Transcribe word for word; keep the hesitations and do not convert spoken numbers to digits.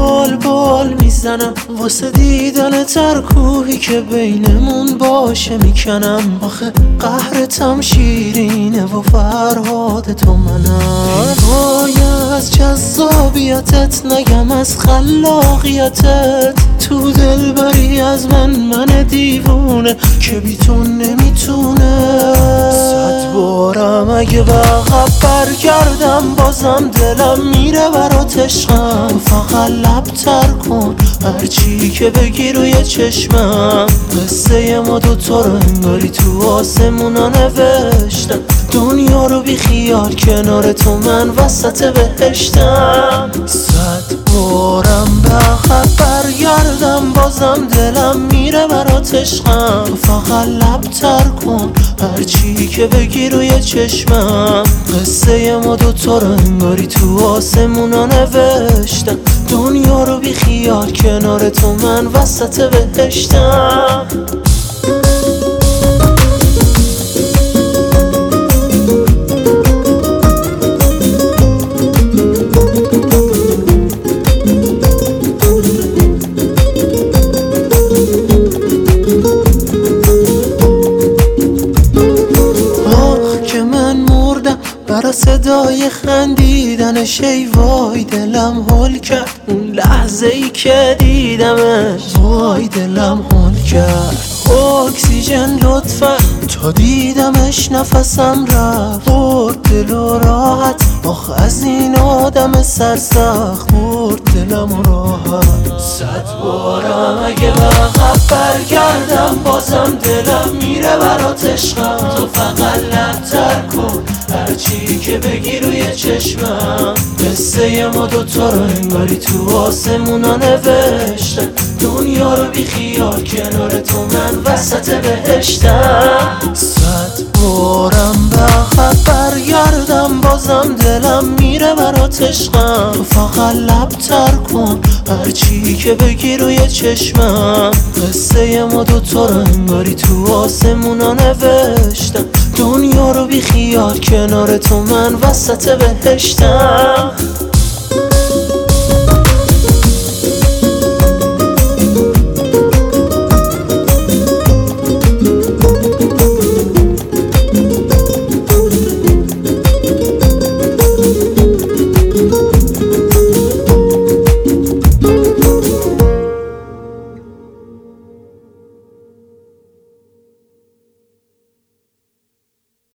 بال بال میزنم واسه دیدن ترکوهی که بینمون باشه میکنم. آخه قهرتم شیرینه و فرهاد تو منم. وای از جذابیتت نگم از خلاقیتت، تو دل بری از من من دیوونه که بی تو نمیتونه. صد بارم اگه به عقب برگردم بازم دلم میره برات عشقم. تو فقط لب تر کن هرچی که بگی روی چشمم. قصه ما دوتا رو انگاری تو آسمونا نوشتم. دنیا رو بی خیال کنار تو من وسط بهشتم. صد بارم به عقب برگردم بازم دلم میره برات عشقم. تو فقط لب تر کن هرچی که بگی روی چشمم. قصه ما دوتا رو انگاری تو آسمونا نوشتم. دنیا رو بی خیال کنار تو من وسط بهشتم. برا صدای خندیدنش ای وای دلم هول کرد. اون لحظه ای که دیدمش وای دلم هول کرد. اکسیژن لطفا تا دیدمش نفسم رفت. برد دل و راحت آخ از این آدم سرسخت برد دلم راحت. صد بارم اگه به عقب برگردم بازم دلم میره برات عشقم. تو فقط لب تر کن هرچی که بگی روی چشمم. قصه ما دوتا رو انگاری تو آسمونا نوشتم. دنیا رو بی خیال کنار تو من وسط بهشتم. صد بارم به عقب برگردم بازم دلم میره برات عشقم. تو فقط لب تر کن هرچی که بگی روی چشمم. قصه ما دوتا رو انگاری تو آسمونا نوشتم. دنیا رو بی خیال کنار تو من وسط بهشتم.